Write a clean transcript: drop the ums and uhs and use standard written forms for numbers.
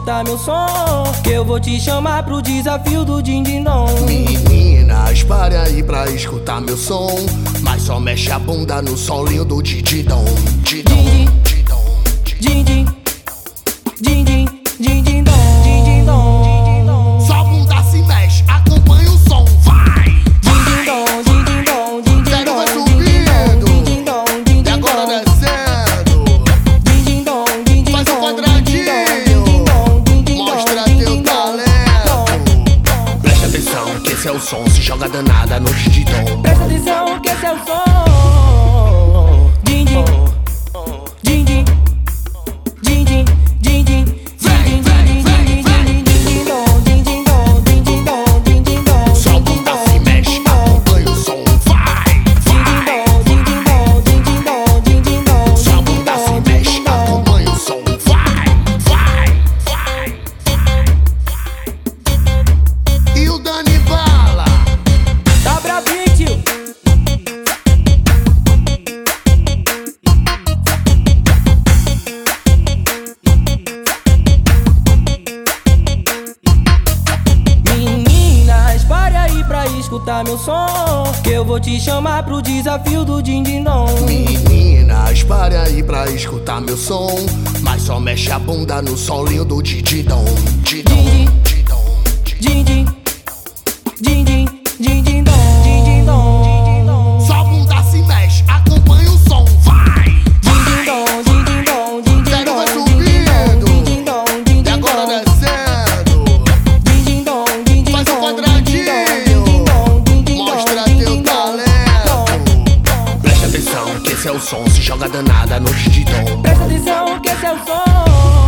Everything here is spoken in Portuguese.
escutar meu som, que eu vou te chamar pro desafio do din-din-dom. Meninas, pare aí pra escutar meu som, mas só mexe a bunda no solinho do din-din-dom. Din-din, din-din, din-din, din-din-dom, din-din-dom. Só a bunda se mexe, acompanha o som, vai! Din-din-dom, din-din-dom, din-din-dom. Quero vai subindo, e agora descendo. Faz um quadradinho, mostra teu talento. Presta atenção que esse é o som, se joga danada no din-din-dom. Presta atenção que esse é o som. Din-din, din-din, din-din, din-din, Vem, vem, vem, vem. din-din-dom, din-din-dom, din-din-dom, din-din-dom. Só a bunda se mexe, acompanha o som, vai, vai. Din-din-dom, din-din-dom, din-din-dom. Só a bunda se mexe, acompanha o som, vai, vai, vai, vai. E o Dani Bala? Tá bravinho, tio? Meninas, pare aí pra escutar meu som, que eu vou te chamar pro desafio do din-din-dom. Meninas, pare aí pra escutar meu som, mas só mexe a bunda no solinho do din-din-dom. Din-din, din-din, din-din, din-din-dom, din-din-dom. Só a bunda se mexe, acompanha o som, vai, vai. Din-din-dom, din-din-dom, din-din-dom. Quero vai subindo, Din-din-dom, e din-din-dom. agora descendo. Din-din-dom, din-din-dom. Faz um quadradinho, Din-din-dom, din-din-dom, mostra din-din-dom. teu talento. Presta atenção que esse é o som, se joga danada no din-din-dom. Presta atenção que esse é o som.